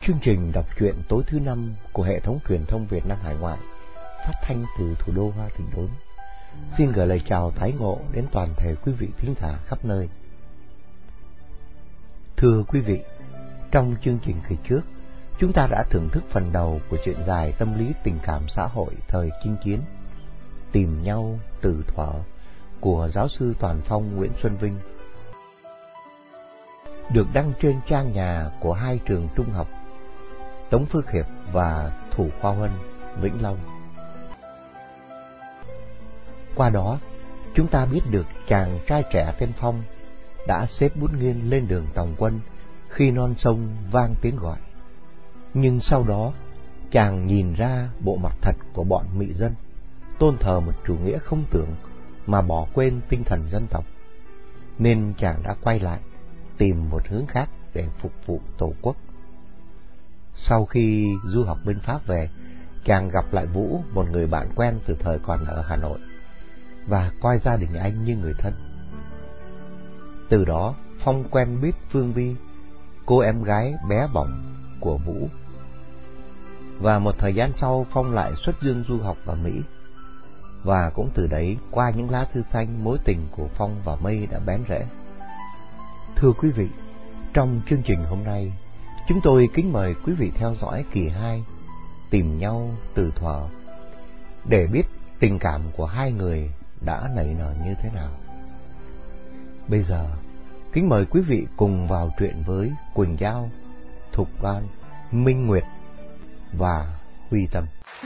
Chương trình đọc truyện tối thứ 5 của hệ thống truyền thông Việt Nam Hải Ngoại phát thanh từ thủ đô Hoa Thịnh Đốn. Xin gửi lời chào tái ngộ đến toàn thể quý vị thính giả khắp nơi. Thưa quý vị, trong chương trình kỳ trước, chúng ta đã thưởng thức phần đầu của truyện dài tâm lý tình cảm xã hội thời chinh chiến Tìm nhau từ thuở của giáo sư Toàn Phong Nguyễn Xuân Vinh, được đăng trên trang nhà của hai trường trung học Tống Phước Hiệp và Thủ Khoa Huân, Vĩnh Long. Qua đó, chúng ta biết được chàng trai trẻ tên Phong đã xếp bút nghiêng lên đường tòng quân khi non sông vang tiếng gọi. Nhưng sau đó, chàng nhìn ra bộ mặt thật của bọn mị dân, tôn thờ một chủ nghĩa không tưởng mà bỏ quên tinh thần dân tộc, nên chàng đã quay lại tìm một hướng khác để phục vụ Tổ quốc. Sau khi du học bên Pháp về, chàng gặp lại Vũ, một người bạn quen từ thời còn ở Hà Nội, và coi gia đình anh như người thân. Từ đó, Phong quen biết Phương Vi, cô em gái bé bỏng của Vũ. Và một thời gian sau, Phong lại xuất dương du học ở Mỹ. Và cũng từ đấy, qua những lá thư xanh, mối tình của Phong và Mây đã bén rễ. Thưa quý vị, trong chương trình hôm nay, chúng tôi kính mời quý vị theo dõi kỳ 2 Tìm nhau từ thuở, để biết tình cảm của hai người đã nảy nở như thế nào. Bây giờ, kính mời quý vị cùng vào truyện với Quỳnh Giao, Thục Loan, Minh Nguyệt và Huy Tâm.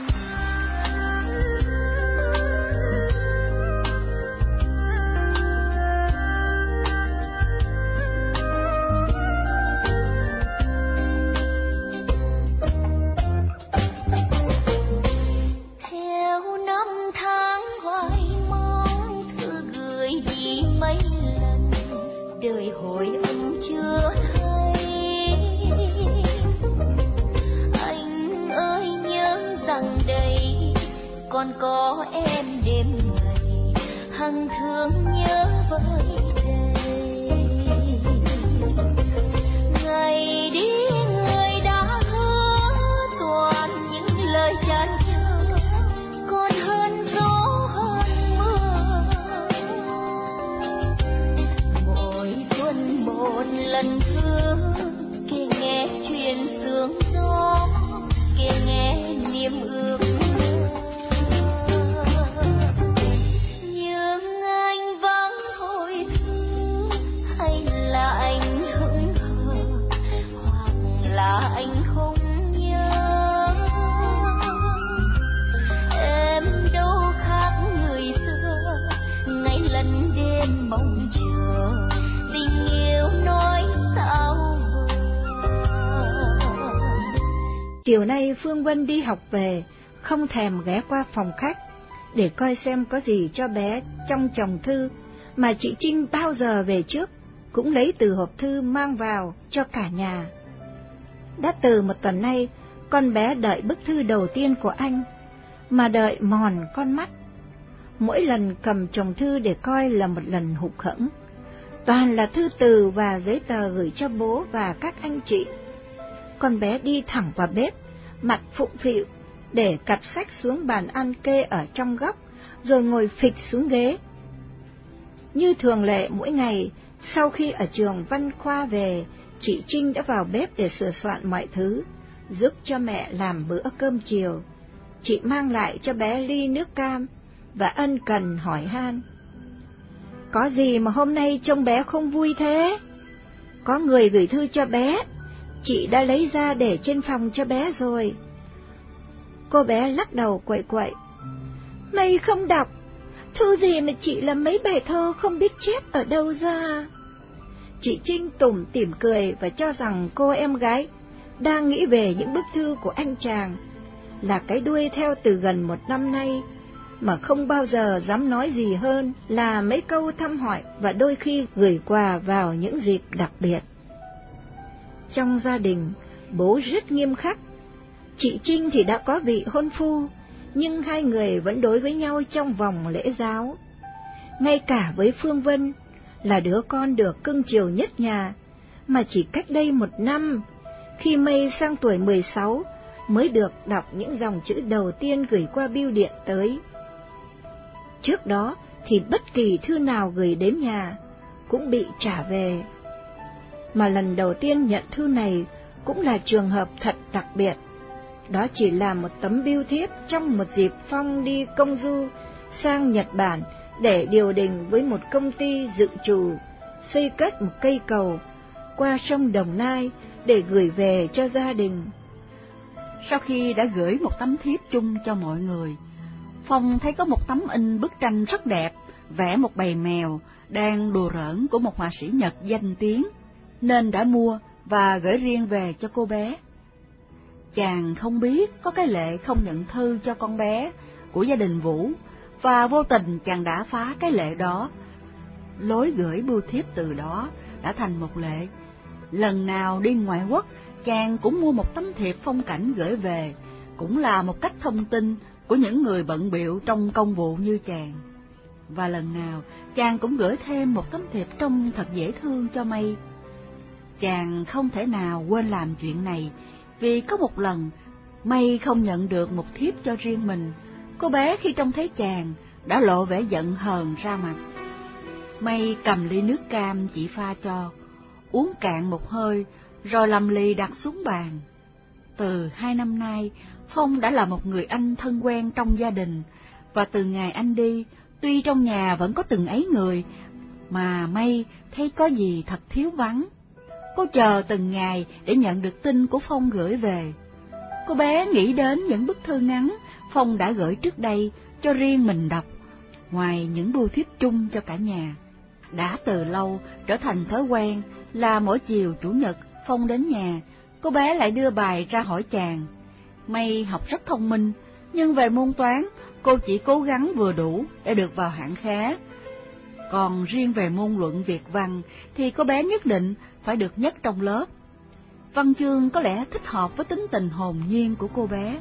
Còn có em đêm ngày hằng thương nhớ vơi đầy. Ngày đi người đã hứa toàn những lời chan chứa, còn hơn gió hơn mưa. Mỗi tuần một lần thưa kể nghe chuyện sương gió, kể nghe niềm ước. Anh không nhớ em đâu khác người xưa, ngày lần đêm mong chờ tình yêu nói sao vừa. Chiều nay Phương Vân đi học về, không thèm ghé qua phòng khách để coi xem có gì cho bé trong chồng thư mà chị Trinh bao giờ về trước cũng lấy từ hộp thư mang vào cho cả nhà. Đã từ một tuần nay, con bé đợi bức thư đầu tiên của anh, mà đợi mòn con mắt. Mỗi lần cầm chồng thư để coi là một lần hụt hẫng. Toàn là thư từ và giấy tờ gửi cho bố và các anh chị. Con bé đi thẳng vào bếp, mặt phụng phịu, để cặp sách xuống bàn ăn kê ở trong góc, rồi ngồi phịch xuống ghế. Như thường lệ mỗi ngày, sau khi ở trường văn khoa về, chị Trinh đã vào bếp để sửa soạn mọi thứ, giúp cho mẹ làm bữa cơm chiều. Chị mang lại cho bé ly nước cam và ân cần hỏi han: "Có gì mà hôm nay trông bé không vui thế?" "Có người gửi thư cho bé, chị đã lấy ra để trên phòng cho bé rồi." Cô bé lắc đầu quậy quậy: "Mày không đọc, thư gì mà chị làm mấy bài thơ không biết chép ở đâu ra." Chị Trinh tủm tỉm cười và cho rằng cô em gái đang nghĩ về những bức thư của anh chàng, là cái đuôi theo từ gần một năm nay, mà không bao giờ dám nói gì hơn là mấy câu thăm hỏi và đôi khi gửi quà vào những dịp đặc biệt. Trong gia đình, bố rất nghiêm khắc. Chị Trinh thì đã có vị hôn phu, nhưng hai người vẫn đối với nhau trong vòng lễ giáo. Ngay cả với Phương Vân, là đứa con được cưng chiều nhất nhà, mà chỉ cách đây một năm, Khi Mây sang tuổi 16 mới được đọc những dòng chữ đầu tiên gửi qua bưu điện tới. Trước đó thì bất kỳ thư nào gửi đến nhà cũng bị trả về. Mà lần đầu tiên nhận thư này cũng là trường hợp thật đặc biệt. Đó chỉ là một tấm bưu thiếp trong một dịp Phong đi công du sang Nhật Bản để điều đình với một công ty dự trù xây cất một cây cầu qua sông Đồng Nai để gửi về cho gia đình. Sau khi đã gửi một tấm thiếp chung cho mọi người, Phong thấy có một tấm in bức tranh rất đẹp, vẽ một bầy mèo đang đùa giỡn của một họa sĩ Nhật danh tiếng, nên đã mua và gửi riêng về cho cô bé. Chàng không biết có cái lệ không nhận thư cho con bé của gia đình Vũ, và vô tình chàng đã phá cái lệ đó. Lối gửi bưu thiếp từ đó đã thành một lệ. Lần nào đi ngoại quốc, chàng cũng mua một tấm thiệp phong cảnh gửi về, cũng là một cách thông tin của những người bận bịu trong công vụ như chàng. Và lần nào chàng cũng gửi thêm một tấm thiệp trông thật dễ thương cho Mây. Chàng không thể nào quên làm chuyện này, vì có một lần Mây không nhận được một thiếp cho riêng mình. Cô bé khi trông thấy chàng đã lộ vẻ giận hờn ra mặt. Mây cầm ly nước cam chị pha cho, uống cạn một hơi rồi lầm lì đặt xuống bàn. Từ 2 năm nay, Phong đã là một người anh thân quen trong gia đình, và từ ngày anh đi, tuy trong nhà vẫn có từng ấy người, mà Mây thấy có gì thật thiếu vắng. Cô chờ từng ngày để nhận được tin của Phong gửi về. Cô bé nghĩ đến những bức thư ngắn Phong đã gửi trước đây cho riêng mình đọc, ngoài những bưu thiếp chung cho cả nhà. Đã từ lâu trở thành thói quen là mỗi chiều Chủ nhật Phong đến nhà, cô bé lại đưa bài ra hỏi chàng. Mây học rất thông minh, nhưng về môn toán cô chỉ cố gắng vừa đủ để được vào hạng khá. Còn riêng về môn luận Việt văn thì cô bé nhất định phải được nhất trong lớp. Văn chương có lẽ thích hợp với tính tình hồn nhiên của cô bé,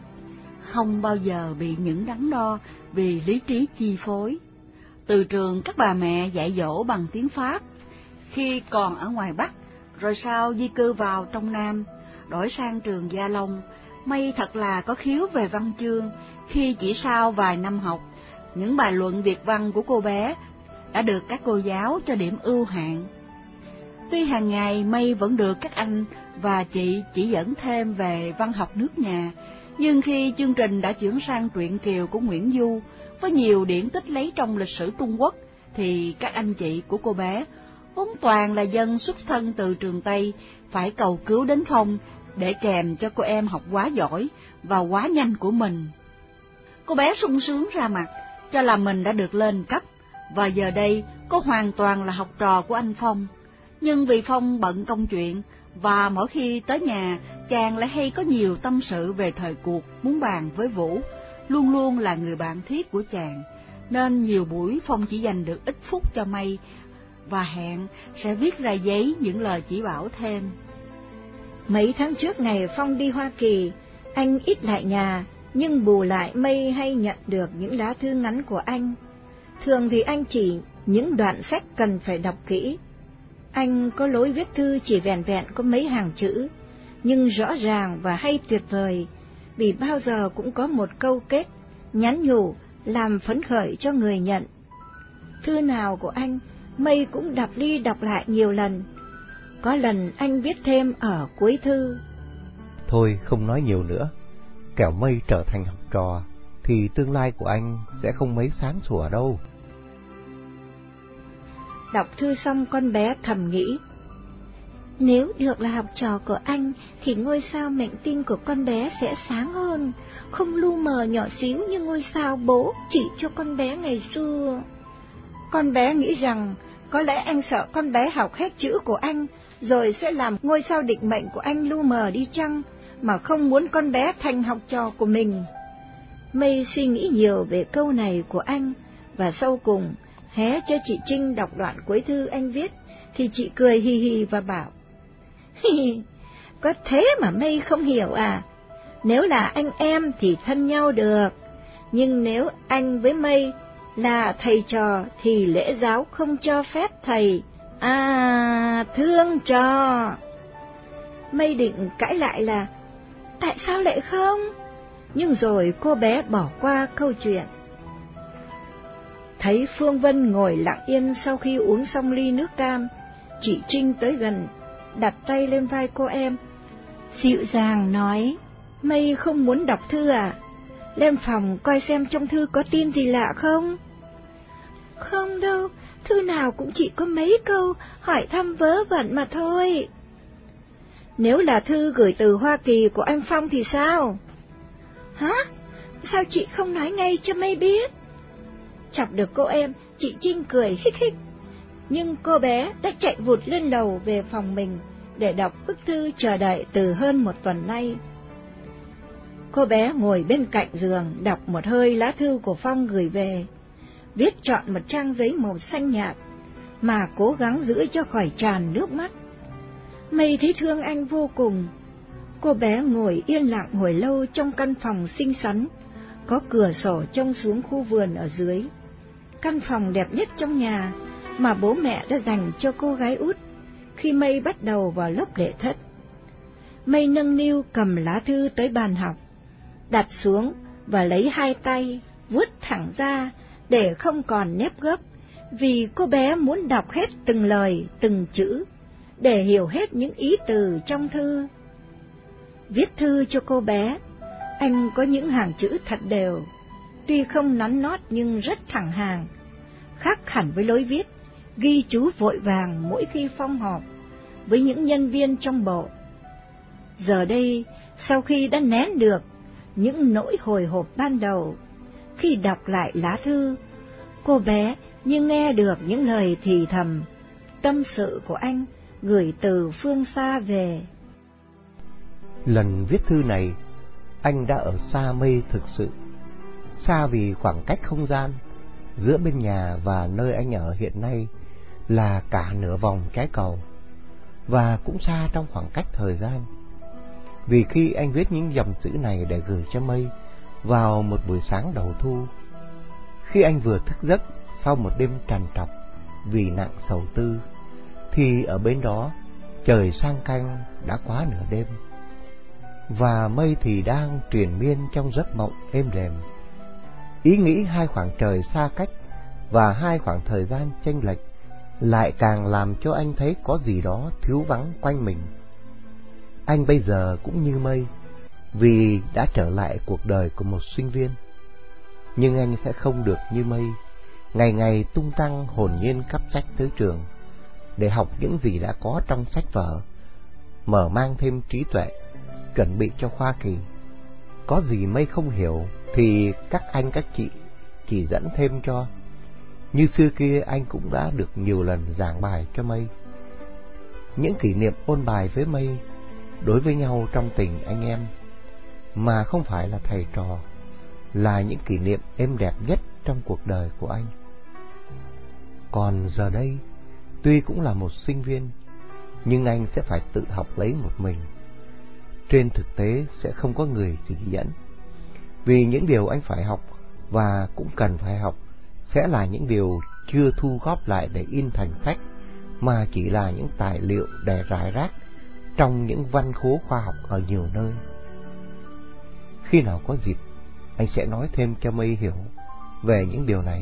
không bao giờ bị những đắn đo vì lý trí chi phối. Từ trường các bà mẹ dạy dỗ bằng tiếng Pháp khi còn ở ngoài Bắc, rồi sau di cư vào trong Nam, đổi sang trường Gia Long. Mây thật là có khiếu về văn chương, khi chỉ sau vài năm học, những bài luận Việt văn của cô bé đã được các cô giáo cho điểm ưu hạng. Tuy hàng ngày Mây vẫn được các anh và chị chỉ dẫn thêm về văn học nước nhà, nhưng khi chương trình đã chuyển sang truyện Kiều của Nguyễn Du, với nhiều điển tích lấy trong lịch sử Trung Quốc, thì các anh chị của cô bé, vốn toàn là dân xuất thân từ trường Tây, phải cầu cứu đến Phong để kèm cho cô em học quá giỏi và quá nhanh của mình. Cô bé sung sướng ra mặt, cho là mình đã được lên cấp, và giờ đây cô hoàn toàn là học trò của anh Phong. Nhưng vì Phong bận công chuyện, và mỗi khi tới nhà, chàng lại hay có nhiều tâm sự về thời cuộc muốn bàn với Vũ, luôn luôn là người bạn thiết của chàng, nên nhiều buổi Phong chỉ dành được ít phút cho Mây, và hẹn sẽ viết ra giấy những lời chỉ bảo thêm. Mấy tháng trước ngày Phong đi Hoa Kỳ, anh ít lại nhà, nhưng bù lại Mây hay nhận được những lá thư ngắn của anh. Thường thì anh chỉ những đoạn sách cần phải đọc kỹ. Anh có lối viết thư chỉ vẹn vẹn có mấy hàng chữ, nhưng rõ ràng và hay tuyệt vời, vì bao giờ cũng có một câu kết, nhắn nhủ, làm phấn khởi cho người nhận. Thư nào của anh, Mây cũng đọc đi đọc lại nhiều lần. Có lần anh viết thêm ở cuối thư: Thôi không nói nhiều nữa, kẻo Mây trở thành học trò thì tương lai của anh sẽ không mấy sáng sủa đâu. Đọc thư xong con bé thầm nghĩ, nếu được là học trò của anh thì ngôi sao mệnh tinh của con bé sẽ sáng hơn, không lu mờ nhỏ xíu như ngôi sao bố chỉ cho con bé ngày xưa. Con bé nghĩ rằng có lẽ anh sợ con bé học hết chữ của anh rồi sẽ làm ngôi sao định mệnh của anh lu mờ đi chăng, mà không muốn con bé thành học trò của mình. Mây suy nghĩ nhiều về câu này của anh, và sau cùng hé cho chị Trinh đọc đoạn cuối thư anh viết, thì chị cười hì hì và bảo: có thế mà Mây không hiểu à? Nếu là anh em thì thân nhau được, nhưng nếu anh với Mây là thầy trò thì lễ giáo không cho phép thầy thương trò. Mây định cãi lại là tại sao lại không? Nhưng rồi cô bé bỏ qua câu chuyện. Thấy Phương Vân ngồi lặng yên sau khi uống xong ly nước cam, chị Trinh tới gần, đặt tay lên vai cô em, dịu dàng nói, Mây không muốn đọc thư à? Lên phòng coi xem trong thư có tin gì lạ không? Không đâu, thư nào cũng chỉ có mấy câu hỏi thăm vớ vẩn mà thôi. Nếu là thư gửi từ Hoa Kỳ của anh Phong thì sao? Hả? Sao chị không nói ngay cho Mây biết? Chọc được cô em, chị Trinh cười hích hích. Nhưng cô bé đã chạy vụt lên lầu về phòng mình để đọc bức thư chờ đợi từ hơn một tuần nay. Cô bé ngồi bên cạnh giường đọc một hơi lá thư của Phong gửi về, viết trọn một trang giấy màu xanh nhạt mà cố gắng giữ cho khỏi tràn nước mắt. Mây thấy thương anh vô cùng. Cô bé ngồi yên lặng hồi lâu trong căn phòng xinh xắn, có cửa sổ trông xuống khu vườn ở dưới. Căn phòng đẹp nhất trong nhà mà bố mẹ đã dành cho cô gái út khi Mây bắt đầu vào lớp đệ thất. Mây nâng niu cầm lá thư tới bàn học, đặt xuống và lấy hai tay vuốt thẳng ra để không còn nếp gấp, vì cô bé muốn đọc hết từng lời, từng chữ, để hiểu hết những ý từ trong thư. Viết thư cho cô bé, anh có những hàng chữ thật đều, tuy không nắn nót nhưng rất thẳng hàng, khác hẳn với lối viết ghi chú vội vàng mỗi khi Phong họp với những nhân viên trong bộ. Giờ đây, sau khi đã nén được những nỗi hồi hộp ban đầu, khi đọc lại lá thư, cô bé như nghe được những lời thì thầm, tâm sự của anh gửi từ phương xa về. Lần viết thư này, anh đã ở xa Mây thực sự, xa vì khoảng cách không gian giữa bên nhà và nơi anh ở hiện nay là cả nửa vòng trái cầu, và cũng xa trong khoảng cách thời gian. Vì khi anh viết những dòng chữ này để gửi cho Mây vào một buổi sáng đầu thu, khi anh vừa thức giấc sau một đêm trằn trọc vì nặng sầu tư, thì ở bên đó trời sang canh đã quá nửa đêm, và Mây thì đang triền miên trong giấc mộng êm đềm. Ý nghĩ hai khoảng trời xa cách và hai khoảng thời gian chênh lệch lại càng làm cho anh thấy có gì đó thiếu vắng quanh mình. Anh bây giờ cũng như Mây, vì đã trở lại cuộc đời của một sinh viên. Nhưng anh sẽ không được như Mây, ngày ngày tung tăng hồn nhiên cắp sách tới trường để học những gì đã có trong sách vở, mở mang thêm trí tuệ, chuẩn bị cho khoa kỳ. Có gì Mây không hiểu thì các anh các chị chỉ dẫn thêm cho. Như xưa kia anh cũng đã được nhiều lần giảng bài cho Mây. Những kỷ niệm ôn bài với Mây đối với nhau trong tình anh em, mà không phải là thầy trò, là những kỷ niệm êm đẹp nhất trong cuộc đời của anh. Còn giờ đây, tuy cũng là một sinh viên, nhưng anh sẽ phải tự học lấy một mình. Trên thực tế sẽ không có người chỉ dẫn, vì những điều anh phải học và cũng cần phải học sẽ là những điều chưa thu góp lại để in thành sách, mà chỉ là những tài liệu để rải rác trong những văn khố khoa học ở nhiều nơi. Khi nào có dịp, anh sẽ nói thêm cho Mây hiểu về những điều này.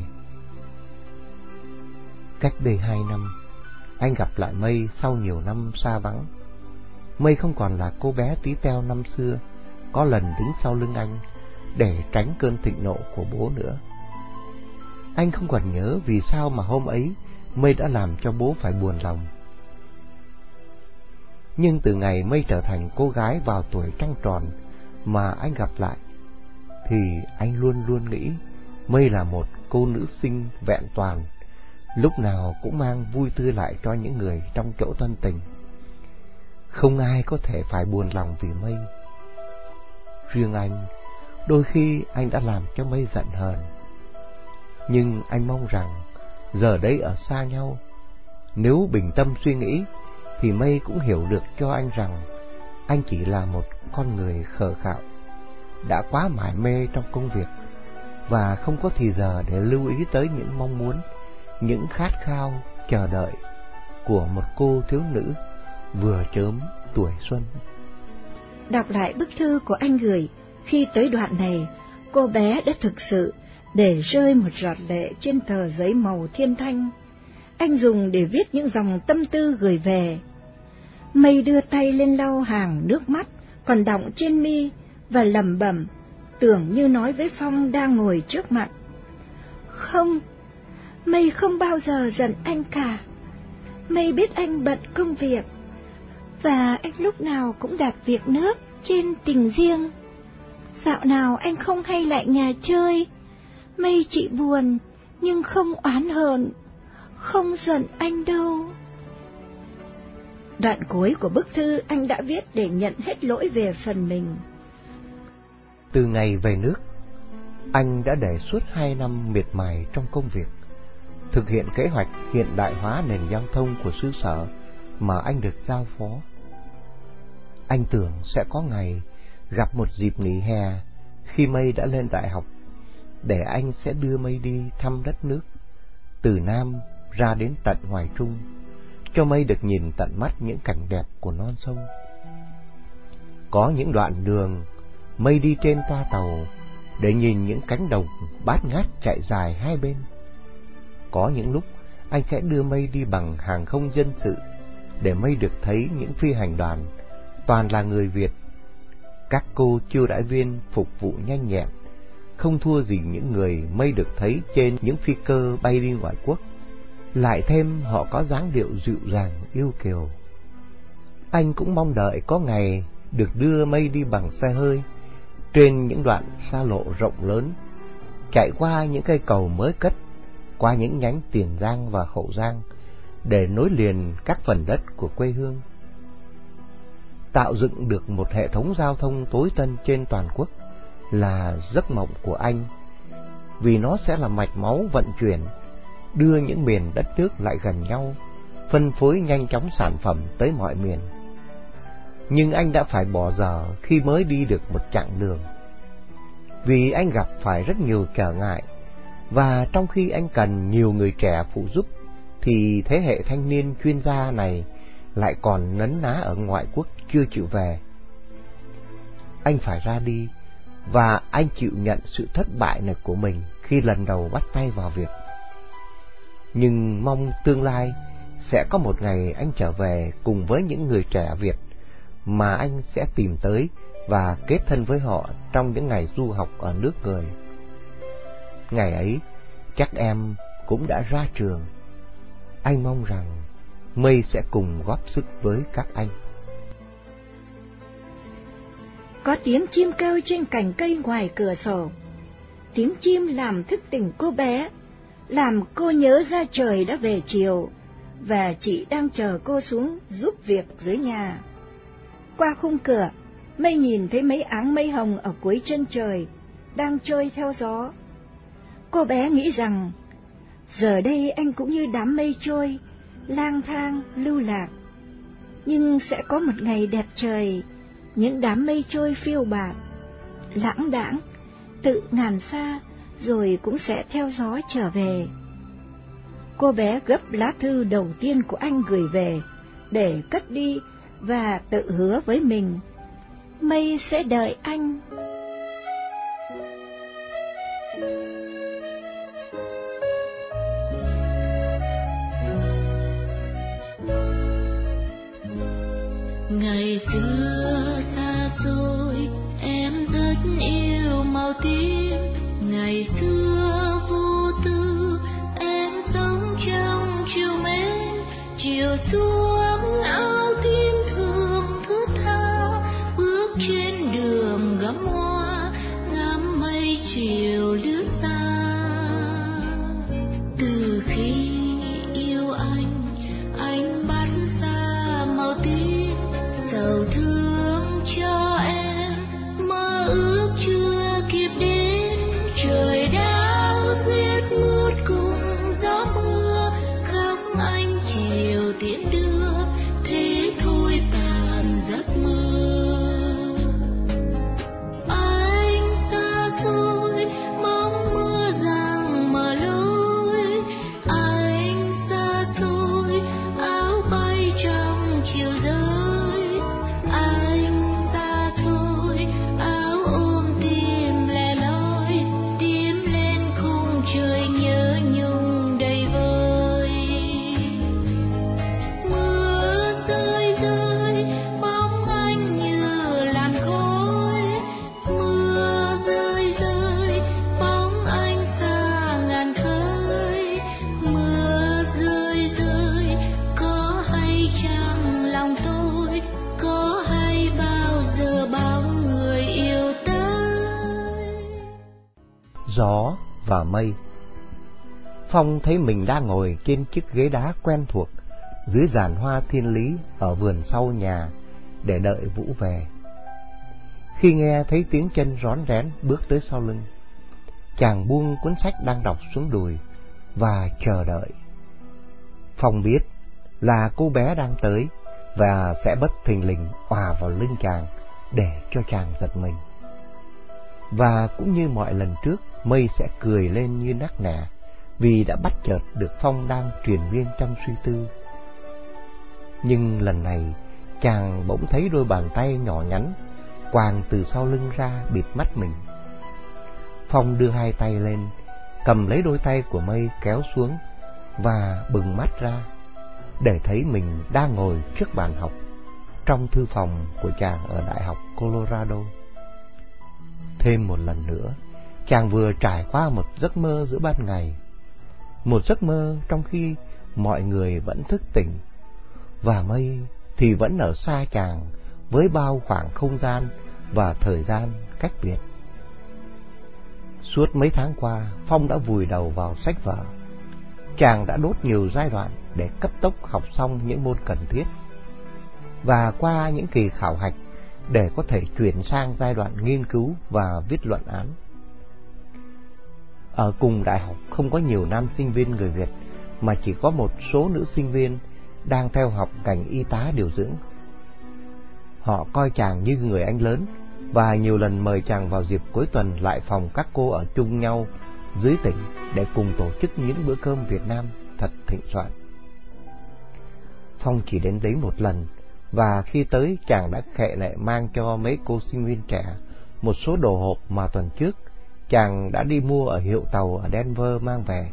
Cách đây 2 năm, anh gặp lại Mây sau nhiều năm xa vắng. Mây không còn là cô bé tí teo năm xưa, có lần đứng sau lưng anh để tránh cơn thịnh nộ của bố nữa. Anh không còn nhớ vì sao mà hôm ấy Mây đã làm cho bố phải buồn lòng. Nhưng từ ngày Mây trở thành cô gái vào tuổi trăng tròn mà anh gặp lại, thì anh luôn luôn nghĩ Mây là một cô nữ sinh vẹn toàn, lúc nào cũng mang vui tươi lại cho những người trong chỗ thân tình. Không ai có thể phải buồn lòng vì Mây. Riêng anh, đôi khi anh đã làm cho Mây giận hờn. Nhưng anh mong rằng giờ đây ở xa nhau, nếu bình tâm suy nghĩ thì Mây cũng hiểu được cho anh rằng anh chỉ là một con người khờ khạo, đã quá mải mê trong công việc và không có thì giờ để lưu ý tới những mong muốn, những khát khao chờ đợi của một cô thiếu nữ vừa chớm tuổi xuân. Đọc lại bức thư của anh gửi, khi tới đoạn này, cô bé đã thực sự để rơi một giọt lệ trên tờ giấy màu thiên thanh. Anh dùng để viết những dòng tâm tư gửi về. Mây đưa tay lên lau hàng nước mắt còn đọng trên mi và lẩm bẩm, tưởng như nói với Phong đang ngồi trước mặt. Không, Mây không bao giờ giận anh cả. Mây biết anh bận công việc, và anh lúc nào cũng đặt việc nước trên tình riêng. Dạo nào anh không hay lại nhà chơi. Mây chị buồn, nhưng không oán hờn, không giận anh đâu. Đoạn cuối của bức thư anh đã viết để nhận hết lỗi về phần mình. Từ ngày về nước, anh đã để suốt 2 năm miệt mài trong công việc, thực hiện kế hoạch hiện đại hóa nền giao thông của xứ sở mà anh được giao phó. Anh tưởng sẽ có ngày gặp một dịp nghỉ hè khi Mây đã lên đại học, để anh sẽ đưa Mây đi thăm đất nước, từ Nam ra đến tận Hoài Trung, cho Mây được nhìn tận mắt những cảnh đẹp của non sông. Có những đoạn đường Mây đi trên toa tàu để nhìn những cánh đồng bát ngát chạy dài hai bên. Có những lúc anh sẽ đưa Mây đi bằng hàng không dân sự để Mây được thấy những phi hành đoàn toàn là người Việt. Các cô chiêu đãi viên phục vụ nhanh nhẹn, không thua gì những người Mây được thấy trên những phi cơ bay đi ngoại quốc. Lại thêm họ có dáng điệu dịu dàng yêu kiều. Anh cũng mong đợi có ngày được đưa Mây đi bằng xe hơi trên những đoạn xa lộ rộng lớn, chạy qua những cây cầu mới cất, qua những nhánh Tiền Giang và Hậu Giang để nối liền các phần đất của quê hương. Tạo dựng được một hệ thống giao thông tối tân trên toàn quốc là giấc mộng của anh, vì nó sẽ là mạch máu vận chuyển, đưa những miền đất nước lại gần nhau, phân phối nhanh chóng sản phẩm tới mọi miền. Nhưng anh đã phải bỏ dở khi mới đi được một chặng đường, vì anh gặp phải rất nhiều trở ngại, và trong khi anh cần nhiều người trẻ phụ giúp, thì thế hệ thanh niên chuyên gia này lại còn nấn ná ở ngoại quốc chưa chịu về. Anh phải ra đi, và anh chịu nhận sự thất bại này của mình khi lần đầu bắt tay vào việc. Nhưng mong tương lai sẽ có một ngày anh trở về cùng với những người trẻ Việt mà anh sẽ tìm tới và kết thân với họ trong những ngày du học ở nước người. Ngày ấy chắc em cũng đã ra trường. Anh mong rằng Mây sẽ cùng góp sức với các anh. Có tiếng chim kêu trên cành cây ngoài cửa sổ. Tiếng chim làm thức tỉnh cô bé, làm cô nhớ ra trời đã về chiều, và chị đang chờ cô xuống giúp việc dưới nhà. Qua khung cửa, Mây nhìn thấy mấy áng mây hồng ở cuối chân trời, đang trôi theo gió. Cô bé nghĩ rằng, giờ đây anh cũng như đám mây trôi, lang thang, lưu lạc. Nhưng sẽ có một ngày đẹp trời, những đám mây trôi phiêu bạt, lãng đãng, tự ngàn xa, rồi cũng sẽ theo gió trở về. Cô bé gấp lá thư đầu tiên của anh gửi về để cất đi và tự hứa với mình, Mây sẽ đợi anh. Ngày xưa xa xôi em rất yêu màu tím, ngày xưa vô tư em sống trong chiều mến, chiều xuống áo tím thường thướt tha, bước trên đường gấm hoa ngắm mây chiều lướt xa. Từ khi yêu anh bắt xa màu tím, sầu thương cho em, mơ ước chưa kịp đến, trời đã gió và mây. Phong thấy mình đang ngồi trên chiếc ghế đá quen thuộc dưới giàn hoa thiên lý ở vườn sau nhà để đợi Vũ về. Khi nghe thấy tiếng chân rón rén bước tới sau lưng, chàng buông cuốn sách đang đọc xuống đùi và chờ đợi. Phong biết là cô bé đang tới và sẽ bất thình lình òa vào lưng chàng để cho chàng giật mình. Và cũng như mọi lần trước, Mây sẽ cười lên như nắc nẻ vì đã bắt chợt được Phong đang triền miên trong suy tư. Nhưng lần này, chàng bỗng thấy đôi bàn tay nhỏ nhắn quàng từ sau lưng ra bịt mắt mình. Phong đưa hai tay lên, cầm lấy đôi tay của Mây kéo xuống và bừng mắt ra để thấy mình đang ngồi trước bàn học trong thư phòng của chàng ở Đại học Colorado. Thêm một lần nữa, chàng vừa trải qua một giấc mơ giữa ban ngày, một giấc mơ trong khi mọi người vẫn thức tỉnh, và Mây thì vẫn ở xa chàng với bao khoảng không gian và thời gian cách biệt. Suốt mấy tháng qua, Phong đã vùi đầu vào sách vở. Chàng đã đốt nhiều giai đoạn để cấp tốc học xong những môn cần thiết và qua những kỳ khảo hạch để có thể chuyển sang giai đoạn nghiên cứu và viết luận án. Ở cùng đại học không có nhiều nam sinh viên người Việt, mà chỉ có một số nữ sinh viên đang theo học ngành y tá điều dưỡng. Họ coi chàng như người anh lớn và nhiều lần mời chàng vào dịp cuối tuần lại phòng các cô ở chung nhau dưới tỉnh để cùng tổ chức những bữa cơm Việt Nam thật thịnh soạn. Phong chỉ đến đấy một lần, và khi tới chàng đã khệ nệ mang cho mấy cô sinh viên trẻ một số đồ hộp mà tuần trước chàng đã đi mua ở hiệu tàu ở Denver mang về.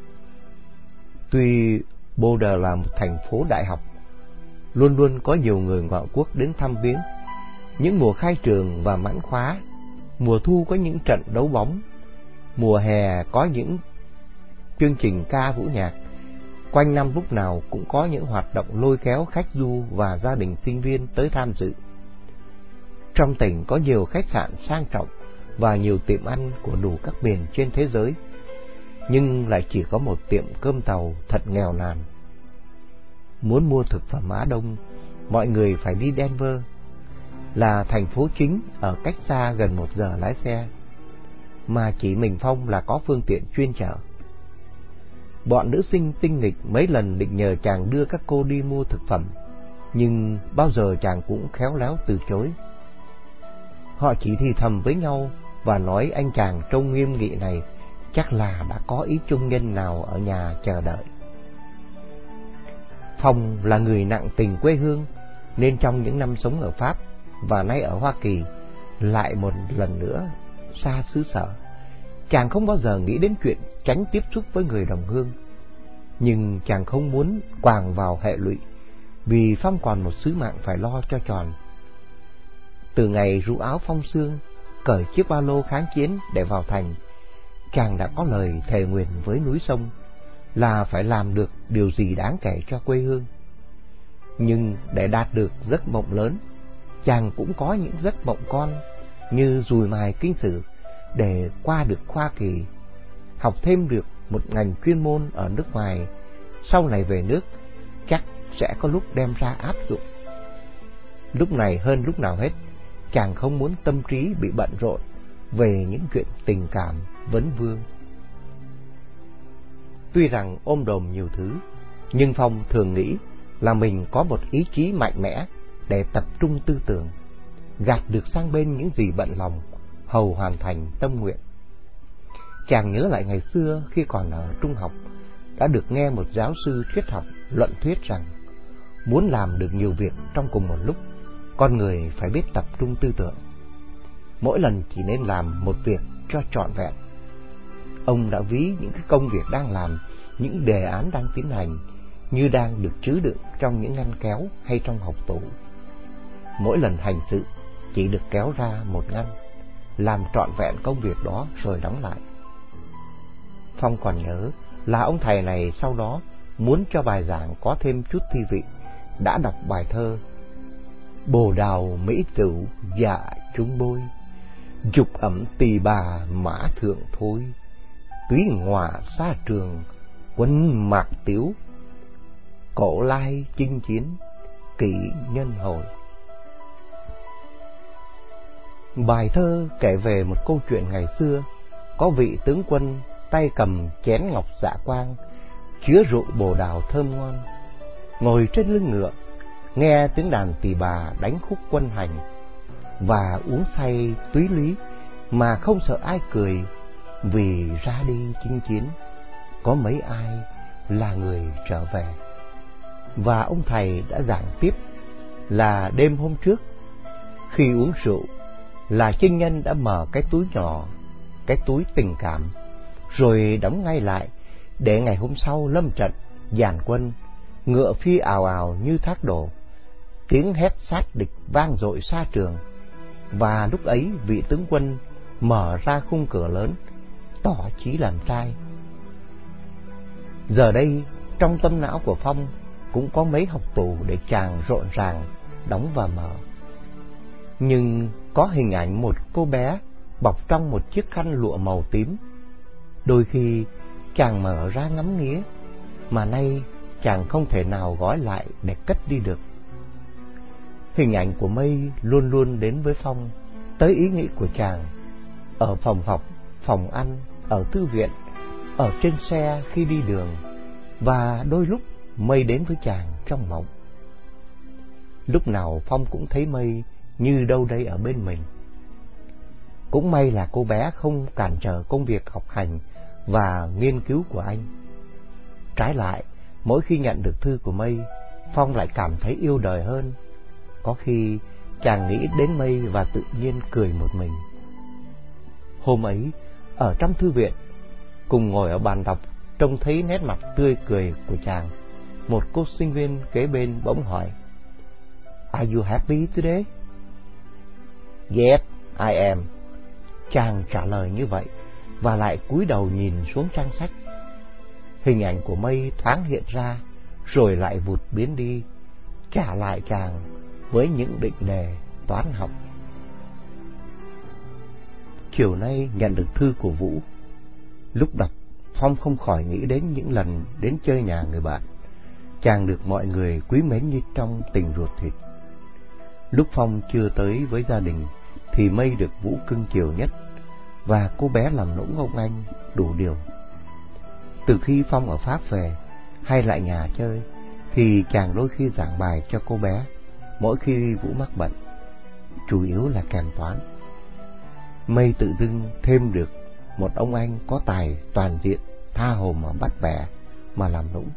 Tuy Boulder là một thành phố đại học, luôn luôn có nhiều người ngoại quốc đến thăm viếng. Những mùa khai trường và mãn khóa, mùa thu có những trận đấu bóng, mùa hè có những chương trình ca vũ nhạc. Quanh năm lúc nào cũng có những hoạt động lôi kéo khách du và gia đình sinh viên tới tham dự. Trong tỉnh có nhiều khách sạn sang trọng và nhiều tiệm ăn của đủ các miền trên thế giới, nhưng lại chỉ có một tiệm cơm tàu thật nghèo nàn. Muốn mua thực phẩm Á Đông, mọi người phải đi Denver, là thành phố chính ở cách xa gần 1 giờ lái xe, mà chỉ mình Phong là có phương tiện chuyên chở. Bọn nữ sinh tinh nghịch mấy lần định nhờ chàng đưa các cô đi mua thực phẩm, nhưng bao giờ chàng cũng khéo léo từ chối. Họ chỉ thì thầm với nhau và nói anh chàng trông nghiêm nghị này chắc là đã có ý chung nhân nào ở nhà chờ đợi. Phong là người nặng tình quê hương, nên trong những năm sống ở Pháp và nay ở Hoa Kỳ lại một lần nữa xa xứ sở, chàng không bao giờ nghĩ đến chuyện tránh tiếp xúc với người đồng hương. Nhưng chàng không muốn quàng vào hệ lụy, vì Phong còn một sứ mạng phải lo cho tròn. Từ ngày rũ áo phong sương, cởi chiếc ba lô kháng chiến để vào thành, chàng đã có lời thề nguyền với núi sông là phải làm được điều gì đáng kể cho quê hương. Nhưng để đạt được giấc mộng lớn, chàng cũng có những giấc mộng con như dùi mài kinh sử để qua được Hoa Kỳ, học thêm được một ngành chuyên môn ở nước ngoài, sau này về nước chắc sẽ có lúc đem ra áp dụng. Lúc này hơn lúc nào hết, chàng không muốn tâm trí bị bận rộn về những chuyện tình cảm vấn vương. Tuy rằng ôm đồm nhiều thứ, nhưng Phong thường nghĩ là mình có một ý chí mạnh mẽ để tập trung tư tưởng, gạt được sang bên những gì bận lòng, hầu hoàn thành tâm nguyện. Chàng nhớ lại ngày xưa khi còn ở trung học, đã được nghe một giáo sư triết học luận thuyết rằng muốn làm được nhiều việc trong cùng một lúc, con người phải biết tập trung tư tưởng. Mỗi lần chỉ nên làm một việc cho trọn vẹn. Ông đã ví những cái công việc đang làm, những đề án đang tiến hành như đang được trữ đựng trong những ngăn kéo hay trong hộc tủ. Mỗi lần hành sự chỉ được kéo ra một ngăn, làm trọn vẹn công việc đó rồi đóng lại. Phong còn nhớ là ông thầy này sau đó muốn cho bài giảng có thêm chút thi vị, đã đọc bài thơ Bồ đào mỹ tửu dạ chúng bôi, Dục ẩm tỳ bà mã thượng thôi, túy ngọa xa trường, quân mạc tiếu, cổ lai chinh chiến, kỷ nhân hồi. Bài thơ kể về một câu chuyện ngày xưa, có vị tướng quân tay cầm chén ngọc dạ quang, chứa rượu bồ đào thơm ngon, ngồi trên lưng ngựa, nghe tiếng đàn tỳ bà đánh khúc quân hành, và uống say túy lý mà không sợ ai cười, vì ra đi chinh chiến, có mấy ai là người trở về. Và ông thầy đã giảng tiếp là đêm hôm trước, khi uống rượu, là chinh nhân đã mở cái túi nhỏ, cái túi tình cảm, rồi đóng ngay lại, để ngày hôm sau lâm trận, dàn quân, ngựa phi ào ào như thác đổ, tiếng hét sát địch vang dội xa trường. Và lúc ấy vị tướng quân mở ra khung cửa lớn, tỏ chí làm trai. Giờ đây trong tâm não của Phong cũng có mấy học tủ để chàng rộn ràng đóng và mở. Nhưng có hình ảnh một cô bé bọc trong một chiếc khăn lụa màu tím. Đôi khi chàng mở ra ngắm nghía, mà nay chàng không thể nào gói lại để cất đi được. Hình ảnh của Mây luôn luôn đến với Phong, tới ý nghĩ của chàng, ở phòng học, phòng ăn, ở thư viện, ở trên xe khi đi đường, và đôi lúc Mây đến với chàng trong mộng. Lúc nào Phong cũng thấy Mây như đâu đây ở bên mình. Cũng may là cô bé không cản trở công việc học hành và nghiên cứu của anh. Trái lại, mỗi khi nhận được thư của Mây, Phong lại cảm thấy yêu đời hơn. Có khi chàng nghĩ đến Mây và tự nhiên cười một mình. Hôm ấy, ở trong thư viện, cùng ngồi ở bàn đọc, trông thấy nét mặt tươi cười của chàng, một cô sinh viên kế bên bỗng hỏi: "Are you happy today?" "Yes, I am." Chàng trả lời như vậy và lại cúi đầu nhìn xuống trang sách. Hình ảnh của Mây thoáng hiện ra rồi lại vụt biến đi, trả lại chàng với những định đề toán học. Chiều nay nhận được thư của Vũ. Lúc đọc, Phong không khỏi nghĩ đến những lần đến chơi nhà người bạn. Chàng được mọi người quý mến như trong tình ruột thịt. Lúc Phong chưa tới với gia đình thì Mây được Vũ cưng chiều nhất, và cô bé làm nũng ông anh đủ điều. Từ khi Phong ở Pháp về hay lại nhà chơi thì chàng đôi khi giảng bài cho cô bé mỗi khi Vũ mắc bận, chủ yếu là kèm toán. Mây tự dưng thêm được một ông anh có tài toàn diện, tha hồ mà bắt bẻ mà làm nũng.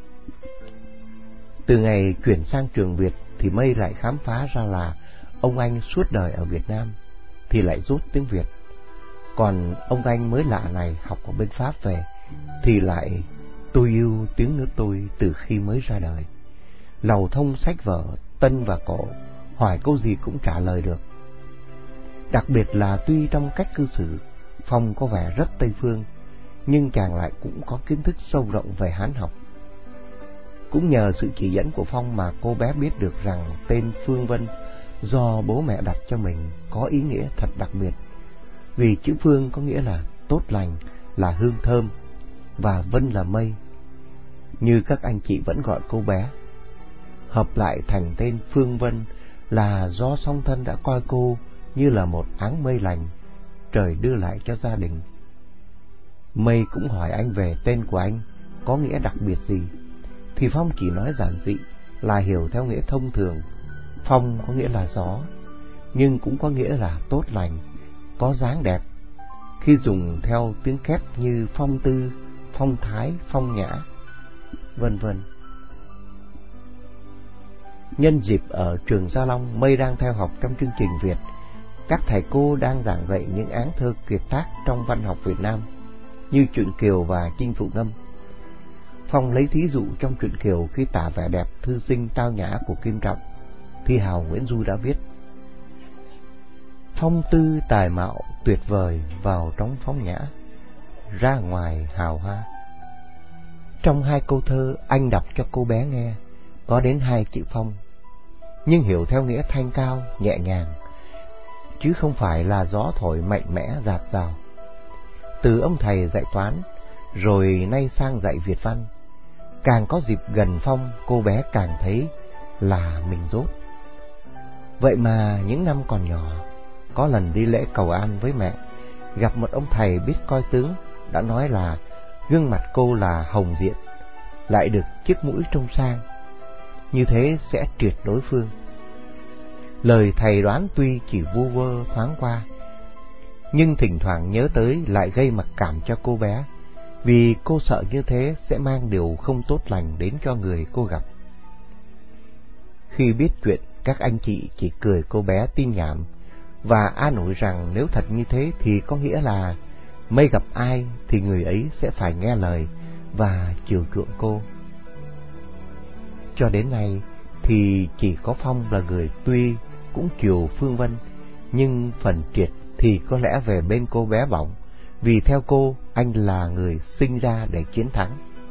Từ ngày chuyển sang trường Việt thì Mây lại khám phá ra là ông anh suốt đời ở Việt Nam thì lại rốt tiếng Việt, còn ông anh mới lạ này học ở bên Pháp về thì lại tôi yêu tiếng nước tôi từ khi mới ra đời. Lầu thông sách vở, tân và cổ, hỏi câu gì cũng trả lời được. Đặc biệt là tuy trong cách cư xử, Phong có vẻ rất Tây phương, nhưng chàng lại cũng có kiến thức sâu rộng về Hán học. Cũng nhờ sự chỉ dẫn của Phong mà cô bé biết được rằng tên Phương Vân do bố mẹ đặt cho mình có ý nghĩa thật đặc biệt, vì chữ Phương có nghĩa là tốt lành, là hương thơm, và Vân là mây, như các anh chị vẫn gọi cô bé. Hợp lại thành tên Phương Vân là do song thân đã coi cô như là một áng mây lành trời đưa lại cho gia đình. Mây cũng hỏi anh về tên của anh có nghĩa đặc biệt gì, thì Phong chỉ nói giản dị là hiểu theo nghĩa thông thường. Phong có nghĩa là gió, nhưng cũng có nghĩa là tốt lành, có dáng đẹp, khi dùng theo tiếng kép như phong tư, phong thái, phong nhã, vân vân. Nhân dịp ở trường Gia Long, Mây đang theo học trong chương trình Việt. Các thầy cô đang giảng dạy những áng thơ kiệt tác trong văn học Việt Nam như truyện Kiều và Chinh Phụ Ngâm. Phong lấy thí dụ trong truyện Kiều khi tả vẻ đẹp thư sinh tao nhã của Kim Trọng, thi hào Nguyễn Du đã viết: phong tư tài mạo tuyệt vời vào trong phong nhã, ra ngoài hào hoa. Trong hai câu thơ anh đọc cho cô bé nghe có đến 2 chữ phong, nhưng hiểu theo nghĩa thanh cao, nhẹ nhàng. chứ không phải là gió thổi mạnh mẽ dạt dào. Từ ông thầy dạy toán, rồi nay sang dạy Việt văn, càng có dịp gần Phong, cô bé càng thấy là mình dốt. Vậy mà những năm còn nhỏ, có lần đi lễ cầu an với mẹ, gặp một ông thầy biết coi tướng, đã nói là gương mặt cô là hồng diện, lại được chiếc mũi trông sang, như thế sẽ triệt đối phương. Lời thầy đoán tuy chỉ vu vơ thoáng qua, nhưng thỉnh thoảng nhớ tới lại gây mặc cảm cho cô bé, vì cô sợ như thế sẽ mang điều không tốt lành đến cho người cô gặp. Khi biết chuyện, các anh chị chỉ cười cô bé tin nhảm và an ủi rằng nếu thật như thế thì có nghĩa là Mây gặp ai thì người ấy sẽ phải nghe lời và chiều chuộng cô. Cho đến nay thì chỉ có Phong là người tuy cũng chiều Phương Vân, nhưng phần triệt thì có lẽ về bên cô bé bỏng, vì theo cô, anh là người sinh ra để chiến thắng.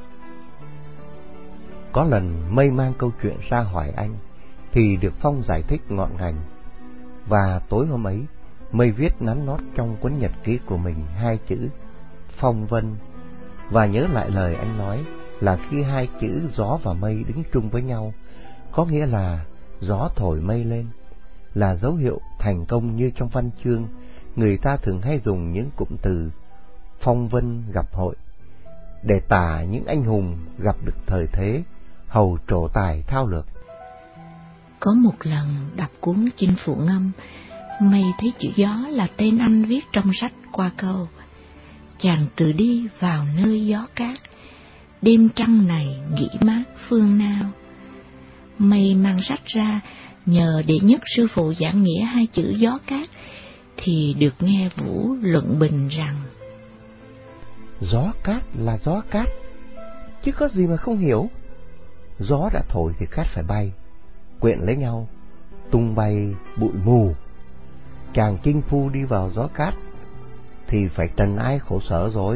Có lần Mây mang câu chuyện ra hỏi anh, thì được Phong giải thích ngọn ngành. Và tối hôm ấy, Mây viết nắn nót trong cuốn nhật ký của mình 2 chữ Phong Vân, và nhớ lại lời anh nói là khi 2 chữ gió và mây đứng chung với nhau, có nghĩa là gió thổi mây lên, là dấu hiệu thành công. Như trong văn chương, người ta thường hay dùng những cụm từ phong vân gặp hội để tả những anh hùng gặp được thời thế, hầu trổ tài thao lược. Có một lần đọc cuốn Chinh Phụ Ngâm, Mây thấy chữ gió là tên anh viết trong sách qua câu: chàng từ đi vào nơi gió cát, đêm trăng này nghỉ mát phương nào. Mây mang sách ra nhờ đệ nhất sư phụ giảng nghĩa 2 chữ gió cát, thì được nghe Vũ luận bình rằng gió cát là gió cát, chứ có gì mà không hiểu. Gió đã thổi thì cát phải bay, quyện lấy nhau, tung bay bụi mù. Chàng chinh phu đi vào gió cát thì phải trần ai khổ sở rồi.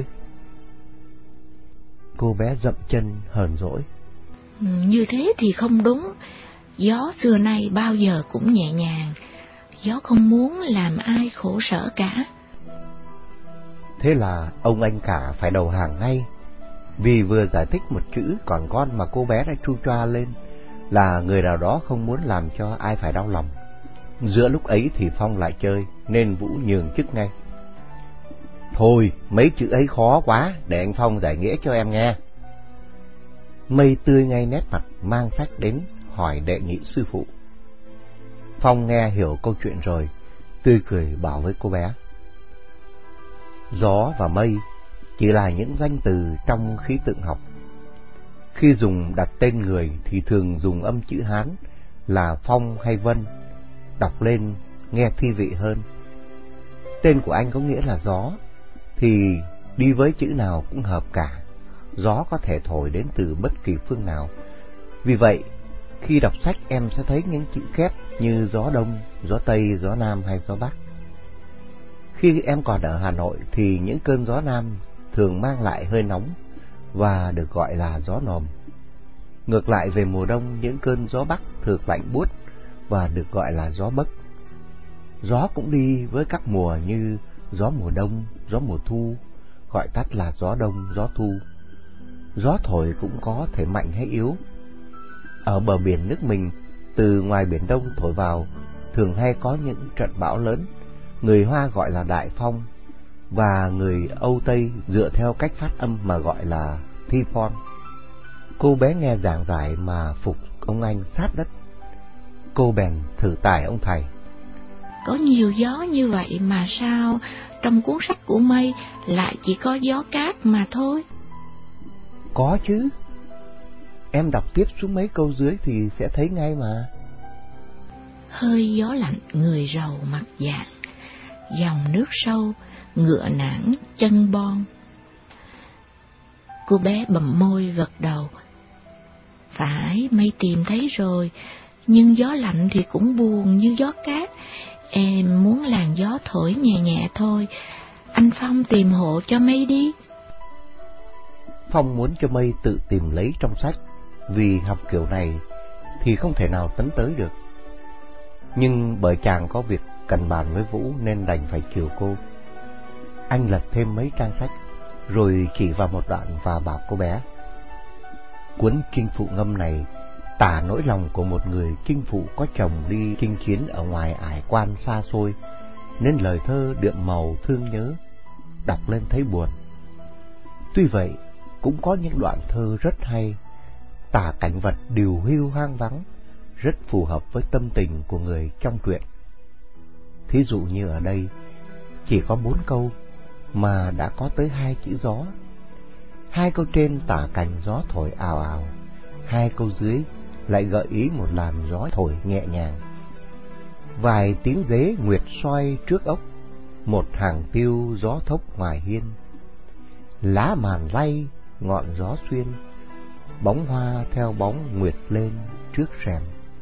Cô bé dậm chân hờn dỗi. Như thế thì không đúng. Gió xưa nay bao giờ cũng nhẹ nhàng, gió không muốn làm ai khổ sở cả. Thế là ông anh cả phải đầu hàng ngay, vì vừa giải thích một chữ còn con mà cô bé đã chu choa lên là người nào đó không muốn làm cho ai phải đau lòng. Giữa lúc ấy thì Phong lại chơi, nên Vũ nhường chức ngay. Thôi, mấy chữ ấy khó quá, để anh Phong giải nghĩa cho em nghe. Mây tươi ngay nét mặt, mang sách đến hỏi đệ nhị sư phụ. Phong nghe hiểu câu chuyện rồi, tươi cười bảo với cô bé: gió và mây chỉ là những danh từ trong khí tượng học. Khi dùng đặt tên người thì thường dùng âm chữ Hán là Phong hay Vân, đọc lên nghe thi vị hơn. Tên của anh có nghĩa là gió, thì đi với chữ nào cũng hợp cả. Gió có thể thổi đến từ bất kỳ phương nào. Vì vậy, khi đọc sách em sẽ thấy những chữ kép như gió đông, gió tây, gió nam hay gió bắc. Khi em còn ở Hà Nội thì những cơn gió nam thường mang lại hơi nóng và được gọi là gió nồm. Ngược lại, về mùa đông, những cơn gió bắc thường lạnh buốt và được gọi là gió bấc. Gió cũng đi với các mùa như gió mùa đông, gió mùa thu, gọi tắt là gió đông, gió thu. Gió thổi cũng có thể mạnh hay yếu. Ở bờ biển nước mình, từ ngoài Biển Đông thổi vào, thường hay có những trận bão lớn, người Hoa gọi là đại phong, và người Âu Tây dựa theo cách phát âm mà gọi là typhon. Cô bé nghe giảng giải mà phục ông anh sát đất. Cô bèn thử tài ông thầy: có nhiều gió như vậy mà sao trong cuốn sách của Mây lại chỉ có gió cát mà thôi? Có chứ, em đọc tiếp xuống mấy câu dưới thì sẽ thấy ngay mà. Hơi gió lạnh người rầu mặt dạng, dòng nước sâu ngựa nản chân bon. Cô bé bậm môi gật đầu. Phải, Mây tìm thấy rồi, nhưng gió lạnh thì cũng buồn như gió cát. Em muốn làn gió thổi nhẹ nhẹ thôi. Anh Phong tìm hộ cho Mây đi. Phong muốn cho Mây tự tìm lấy trong sách, vì học kiểu này thì không thể nào tấn tới được. Nhưng bởi chàng có việc cần bàn với Vũ nên đành phải chiều cô. Anh lật thêm mấy trang sách, rồi chỉ vào một đoạn và bảo cô bé: cuốn Chinh Phụ Ngâm này tả nỗi lòng của một người chinh phụ có chồng đi chinh chiến ở ngoài ải quan xa xôi, nên lời thơ đượm màu thương nhớ, đọc lên thấy buồn. Tuy vậy, cũng có những đoạn thơ rất hay, tả cảnh vật điều hưu hoang vắng, rất phù hợp với tâm tình của người trong truyện. Thí dụ như ở đây, chỉ có 4 câu mà đã có tới 2 chữ gió. 2 câu trên tả cảnh gió thổi ào ào, 2 câu dưới lại gợi ý một làn gió thổi nhẹ nhàng. Vài tiếng ghế nguyệt soi trước ốc, một hàng tiêu gió thốc ngoài hiên. Lá màn lay, ngọn gió xuyên, bóng hoa theo bóng nguyệt lên trước rèm.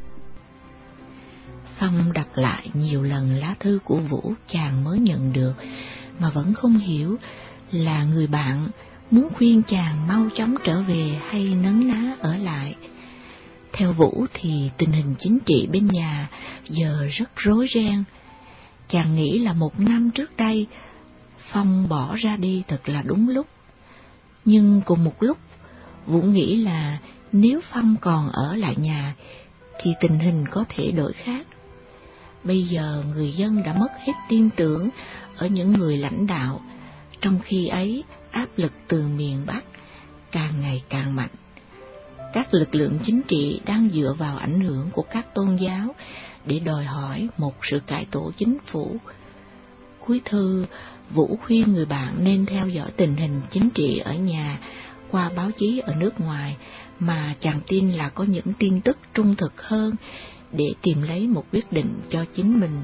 Phong đọc lại nhiều lần lá thư của Vũ chàng mới nhận được, mà vẫn không hiểu là người bạn muốn khuyên chàng mau chóng trở về hay nấn ná ở lại. Theo Vũ thì tình hình chính trị bên nhà giờ rất rối ren. Chàng nghĩ là 1 năm trước đây Phong bỏ ra đi thật là đúng lúc. Nhưng cùng một lúc, Vũ nghĩ là nếu Phong còn ở lại nhà thì tình hình có thể đổi khác. Bây giờ người dân đã mất hết tin tưởng ở những người lãnh đạo, trong khi ấy áp lực từ miền Bắc càng ngày càng mạnh. Các lực lượng chính trị đang dựa vào ảnh hưởng của các tôn giáo để đòi hỏi một sự cải tổ chính phủ. Cuối thư, Vũ khuyên người bạn nên theo dõi tình hình chính trị ở nhà qua báo chí ở nước ngoài, mà chàng tin là có những tin tức trung thực hơn để tìm lấy một quyết định cho chính mình.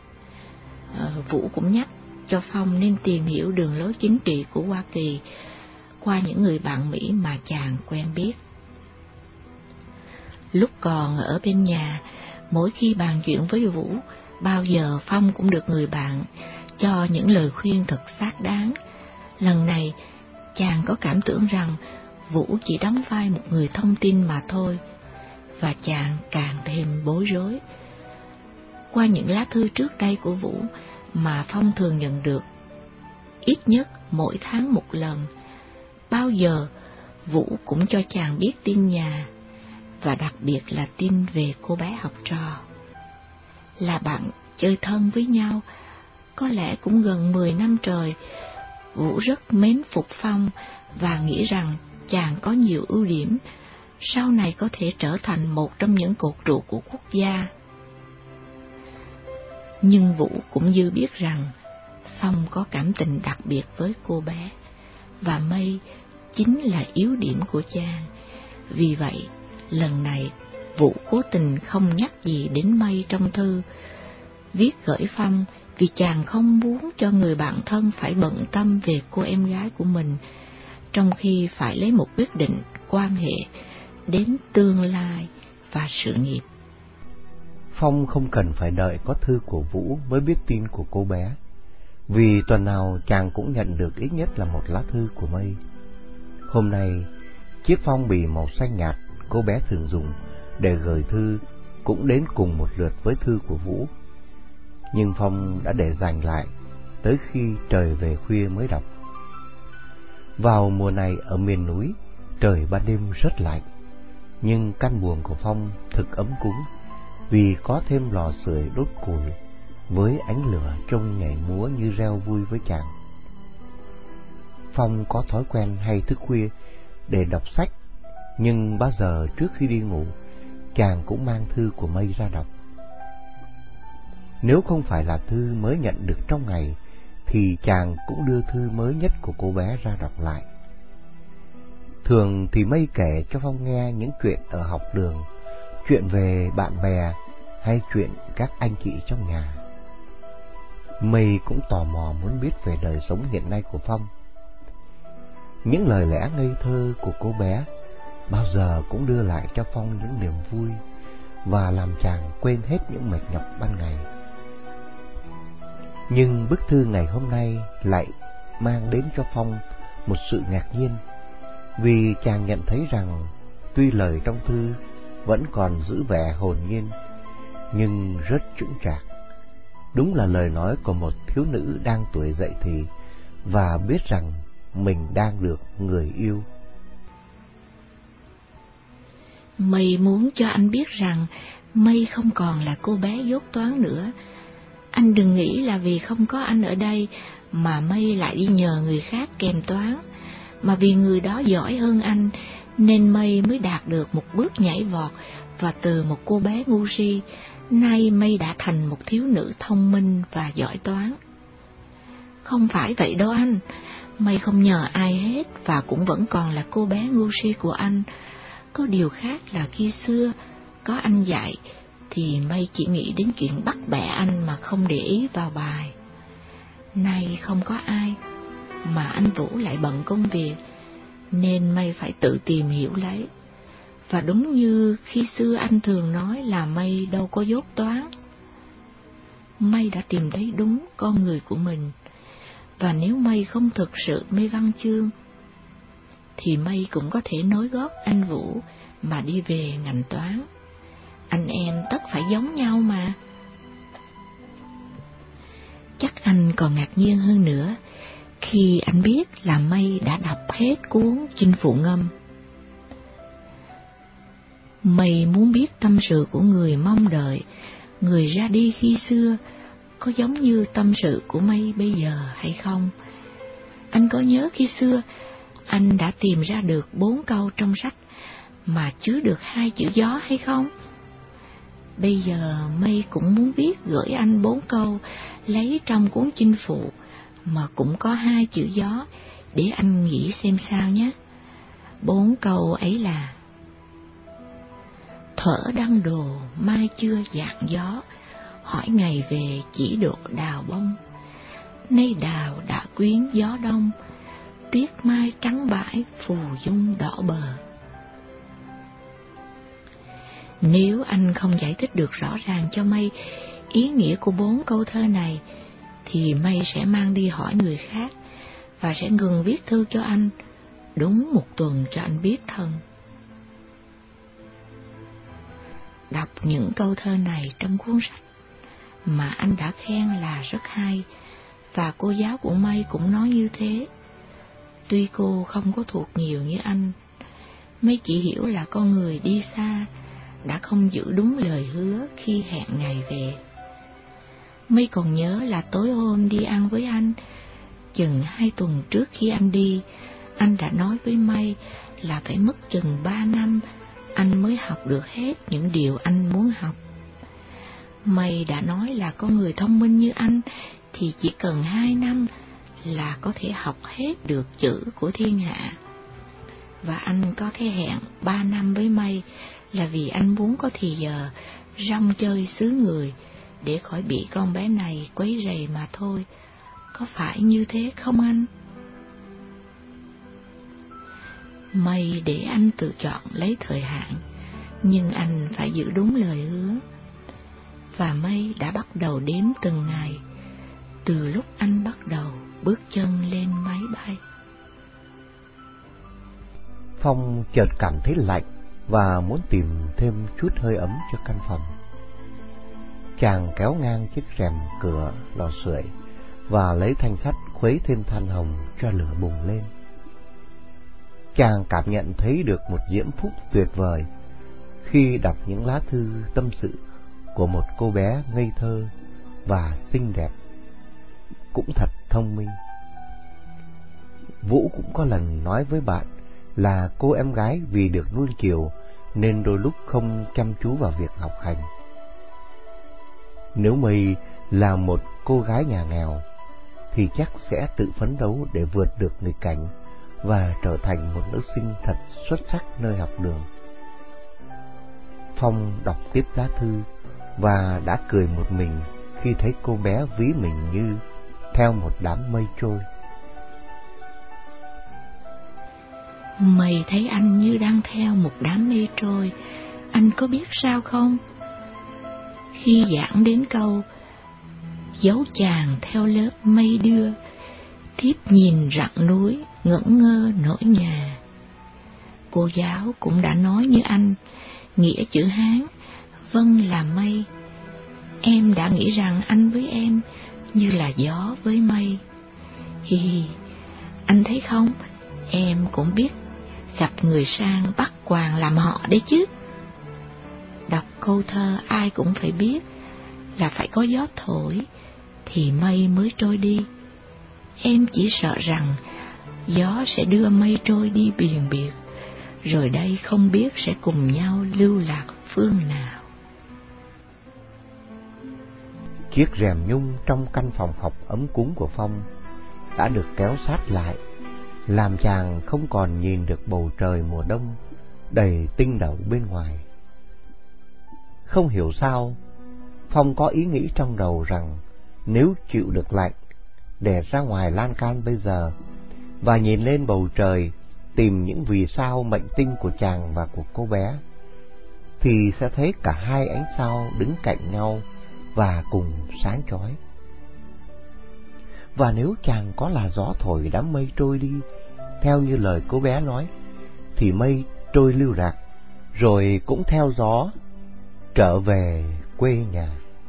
Vũ cũng nhắc cho Phong nên tìm hiểu đường lối chính trị của Hoa Kỳ qua những người bạn Mỹ mà chàng quen biết. Lúc còn ở bên nhà, mỗi khi bàn chuyện với Vũ, bao giờ Phong cũng được người bạn cho những lời khuyên thật xác đáng. Lần này, chàng có cảm tưởng rằng Vũ chỉ đóng vai một người thông tin mà thôi, và chàng càng thêm bối rối. Qua những lá thư trước đây của Vũ mà Phong thường nhận được, ít nhất mỗi tháng 1 lần, bao giờ Vũ cũng cho chàng biết tin nhà, và đặc biệt là tin về cô bé học trò. Là bạn chơi thân với nhau, có lẽ cũng gần 10 năm trời, Vũ rất mến phục Phong và nghĩ rằng chàng có nhiều ưu điểm, sau này có thể trở thành một trong những cột trụ của quốc gia. Nhưng Vũ cũng dư biết rằng Phong có cảm tình đặc biệt với cô bé, và Mây chính là yếu điểm của chàng. Vì vậy, lần này Vũ cố tình không nhắc gì đến Mây trong thư, viết gửi Phong vì chàng không muốn cho người bạn thân phải bận tâm về cô em gái của mình, trong khi phải lấy một quyết định quan hệ đến tương lai và sự nghiệp. Phong không cần phải đợi có thư của Vũ mới biết tin của cô bé, vì tuần nào chàng cũng nhận được ít nhất là một lá thư của Mây. Hôm nay, chiếc phong bì màu xanh nhạt cô bé thường dùng để gửi thư cũng đến cùng một lượt với thư của Vũ. Nhưng Phong đã để dành lại tới khi trời về khuya mới đọc. Vào mùa này ở miền núi, trời ban đêm rất lạnh, nhưng căn buồng của Phong thực ấm cúng vì có thêm lò sưởi đốt củi với ánh lửa trông nhảy múa như reo vui với chàng. Phong có thói quen hay thức khuya để đọc sách, nhưng bao giờ trước khi đi ngủ, chàng cũng mang thư của Mây ra đọc. Nếu không phải là thư mới nhận được trong ngày, thì chàng cũng đưa thư mới nhất của cô bé ra đọc lại. Thường thì Mây kể cho Phong nghe những chuyện ở học đường, chuyện về bạn bè hay chuyện các anh chị trong nhà. Mây cũng tò mò muốn biết về đời sống hiện nay của Phong. Những lời lẽ ngây thơ của cô bé bao giờ cũng đưa lại cho Phong những niềm vui và làm chàng quên hết những mệt nhọc ban ngày. Nhưng bức thư ngày hôm nay lại mang đến cho Phong một sự ngạc nhiên, vì chàng nhận thấy rằng tuy lời trong thư vẫn còn giữ vẻ hồn nhiên, nhưng rất chững chạc. Đúng là lời nói của một thiếu nữ đang tuổi dậy thì và biết rằng mình đang được người yêu. Mây muốn cho anh biết rằng Mây không còn là cô bé dốt toán nữa. Anh đừng nghĩ là vì không có anh ở đây mà Mây lại đi nhờ người khác kèm toán, mà vì người đó giỏi hơn anh nên Mây mới đạt được một bước nhảy vọt, và từ một cô bé ngu si, nay Mây đã thành một thiếu nữ thông minh và giỏi toán. Không phải vậy đâu anh, Mây không nhờ ai hết và cũng vẫn còn là cô bé ngu si của anh. Có điều khác là khi xưa có anh dạy thì Mây chỉ nghĩ đến chuyện bắt bẻ anh mà không để ý vào bài. Nay không có ai mà anh Vũ lại bận công việc nên Mây phải tự tìm hiểu lấy. Và đúng như khi xưa anh thường nói là Mây đâu có dốt toán. Mây đã tìm thấy đúng con người của mình. Và nếu Mây không thực sự mê văn chương thì Mây cũng có thể nối gót anh Vũ mà đi về ngành toán. Anh em tất phải giống nhau mà. Chắc anh còn ngạc nhiên hơn nữa khi anh biết là Mây đã đọc hết cuốn Chinh Phụ Ngâm. Mây muốn biết tâm sự của người mong đợi, người ra đi khi xưa có giống như tâm sự của Mây bây giờ hay không. Anh có nhớ khi xưa anh đã tìm ra được 4 câu trong sách mà chứa được 2 chữ gió hay không? Bây giờ Mây cũng muốn viết gửi anh 4 câu lấy trong cuốn Chinh Phụ mà cũng có 2 chữ gió, để anh nghĩ xem sao nhé. 4 câu ấy là: Thở đăng đồ mai chưa dạng gió, hỏi ngày về chỉ độ đào bông. Nay đào đã quyến gió đông, tuyết mai trắng bãi phù dung đỏ bờ. Nếu anh không giải thích được rõ ràng cho Mây ý nghĩa của 4 câu thơ này, thì Mây sẽ mang đi hỏi người khác và sẽ ngừng viết thư cho anh đúng 1 tuần cho anh biết thân. Đọc những câu thơ này trong cuốn sách mà anh đã khen là rất hay, và cô giáo của Mây cũng nói như thế. Tuy cô không có thuộc nhiều như anh, Mây chỉ hiểu là con người đi xa đã không giữ đúng lời hứa khi hẹn ngày về. Mây còn nhớ là tối hôm đi ăn với anh, chừng 2 tuần trước khi anh đi, anh đã nói với Mây là phải mất chừng 3 năm anh mới học được hết những điều anh muốn học. Mây đã nói là con người thông minh như anh thì chỉ cần 2 năm là có thể học hết được chữ của thiên hạ. Và anh có cái hẹn 3 năm với Mây là vì anh muốn có thì giờ rong chơi xứ người để khỏi bị con bé này quấy rầy mà thôi. Có phải như thế không anh? Mây để anh tự chọn lấy thời hạn, nhưng anh phải giữ đúng lời hứa. Và Mây đã bắt đầu đếm từng ngày, từ lúc anh bắt đầu bước chân lên máy bay. Phong chợt cảm thấy lạnh và muốn tìm thêm chút hơi ấm cho căn phòng. Chàng kéo ngang chiếc rèm cửa lò sưởi và lấy thanh sắt khuấy thêm than hồng cho lửa bùng lên. Chàng cảm nhận thấy được một diễm phúc tuyệt vời khi đọc những lá thư tâm sự của một cô bé ngây thơ và xinh đẹp, cũng thật thông minh. Vũ cũng có lần nói với bạn là cô em gái vì được nuông chiều nên đôi lúc không chăm chú vào việc học hành. Nếu Mây là một cô gái nhà nghèo thì chắc sẽ tự phấn đấu để vượt được nghịch cảnh và trở thành một nữ sinh thật xuất sắc nơi học đường. Phong đọc tiếp lá thư và đã cười một mình khi thấy cô bé ví mình như theo một đám mây trôi. Mày thấy anh như đang theo một đám mây trôi, anh có biết sao không? Khi giảng đến câu dấu chàng theo lớp mây đưa, thiếp nhìn rặng núi ngẩn ngơ nỗi nhà, cô giáo cũng đã nói như anh, nghĩa chữ Hán vâng là mây, Em đã nghĩ rằng anh với em như là gió với mây. Hi hi, anh thấy không, em cũng biết gặp người sang bắt quàng làm họ đấy chứ. Đọc câu thơ ai cũng phải biết là phải có gió thổi thì mây mới trôi đi. Em chỉ sợ rằng gió sẽ đưa mây trôi đi biền biệt, rồi đây không biết sẽ cùng nhau lưu lạc phương nào. Chiếc rèm nhung trong căn phòng học ấm cúng của Phong đã được kéo sát lại, làm chàng không còn nhìn được bầu trời mùa đông đầy tinh đậu bên ngoài. Không hiểu sao, Phong có ý nghĩ trong đầu rằng nếu chịu được lạnh để ra ngoài lan can bây giờ và nhìn lên bầu trời tìm những vì sao mệnh tinh của chàng và của cô bé, thì sẽ thấy cả hai ánh sao đứng cạnh nhau và cùng sáng chói. Và nếu chàng có là gió thổi đám mây trôi đi theo như lời cô bé nói, thì mây trôi lưu lạc rồi cũng theo gió trở về quê nhà.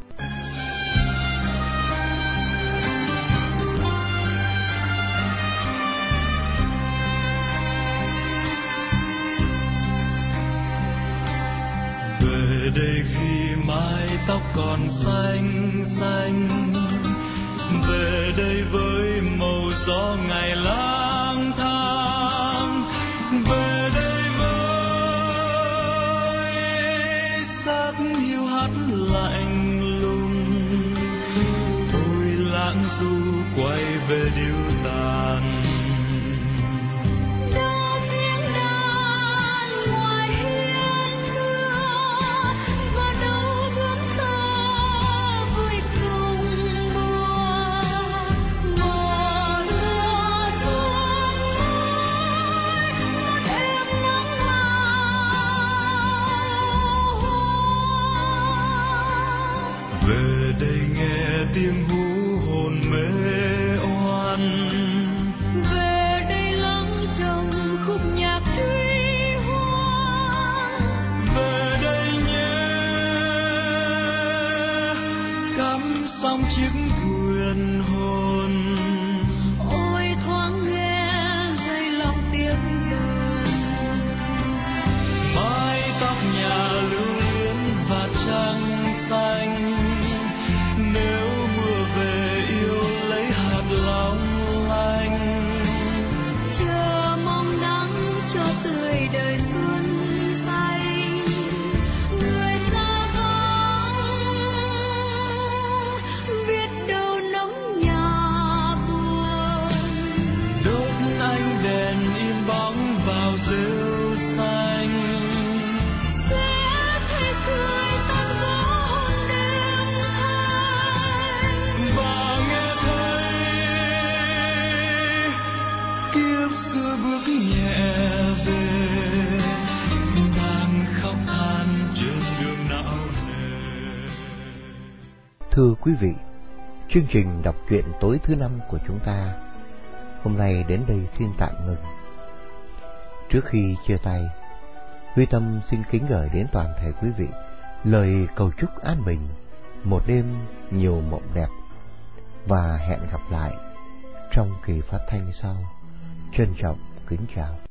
Về đây khi mái tóc còn xanh xanh, về đây với màu gió ngày lang thang, về đây với sắc hiu hắt lạnh lùng. Ôi lãng du quay về điêu tàn, về đây nghe tiếng hú hồn mê oan, về đây lắng trong khúc nhạc truy hoan, về đây nhé cắm sóng chiếc thuyền hồn. Ôi thoáng nghe dây lòng tiếng đờn, mái tóc nhà lưu luyến và trăng xanh. Nếu mưa về yêu lấy hạt long lanh, chờ mong nắng cho tươi đời xuân xanh. Người xa vắng biết đâu nóng nhà buồn, đốt ánh đèn im bóng vào rêu xanh. Thưa quý vị, chương trình đọc truyện tối thứ 5 của chúng ta hôm nay đến đây xin tạm ngừng. Trước khi chia tay, Huy Tâm xin kính gửi đến toàn thể quý vị lời cầu chúc an bình, một đêm nhiều mộng đẹp, và hẹn gặp lại trong kỳ phát thanh sau. Trân trọng kính chào.